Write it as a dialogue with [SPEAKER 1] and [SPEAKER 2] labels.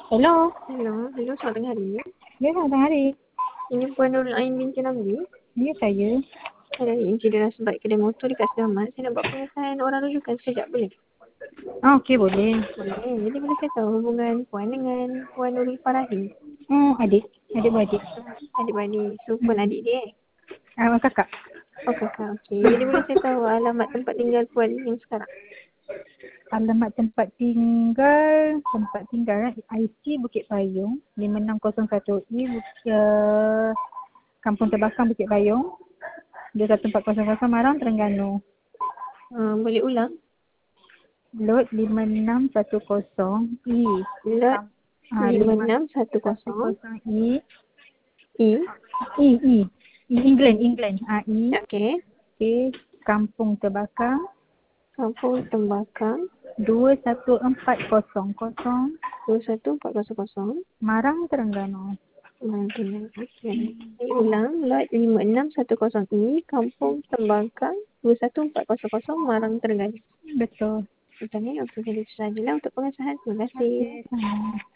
[SPEAKER 1] Hello.
[SPEAKER 2] Hello, selamat tengah hari.
[SPEAKER 1] Ya, selamat hari.
[SPEAKER 2] Ini Puan Nurul Ain binti Ramli.
[SPEAKER 1] Ya, saya.
[SPEAKER 2] Ada insiden nasib baik kedai motor dekat Segamat. Saya nak buat pengesahan orang rujukan sekejap, boleh?
[SPEAKER 1] Okey, boleh.
[SPEAKER 2] Boleh. Jadi boleh saya tahu hubungan Puan dengan Puan Nurul Farahi?
[SPEAKER 1] Adik. Adik-beradik.
[SPEAKER 2] Adik-beradik. So, Puan adik dia
[SPEAKER 1] Kakak.
[SPEAKER 2] Oh, kakak. Okey. Jadi boleh saya tahu alamat tempat tinggal Puan yang sekarang?
[SPEAKER 1] Alamat tempat tinggal IC Bukit Payung 5601E Kampung Terbakang Bukit Payung 21400 Marang, Terengganu.
[SPEAKER 2] Boleh ulang?
[SPEAKER 1] Lot 5610E.
[SPEAKER 2] Lot 5610
[SPEAKER 1] E.
[SPEAKER 2] E.
[SPEAKER 1] England. E.
[SPEAKER 2] Okey.
[SPEAKER 1] Okay. Kampung Terbakang
[SPEAKER 2] Kampung Tembakang
[SPEAKER 1] 21400
[SPEAKER 2] 21400
[SPEAKER 1] Marang, Terengganu.
[SPEAKER 2] Okey. Saya ulang. Lot 5610E, Kampung Tembakang 21400 Marang, Terengganu.
[SPEAKER 1] Betul.
[SPEAKER 2] Betul ni? Okey, jadi itu sajalah untuk pengesahan. Terima kasih.
[SPEAKER 1] Okey.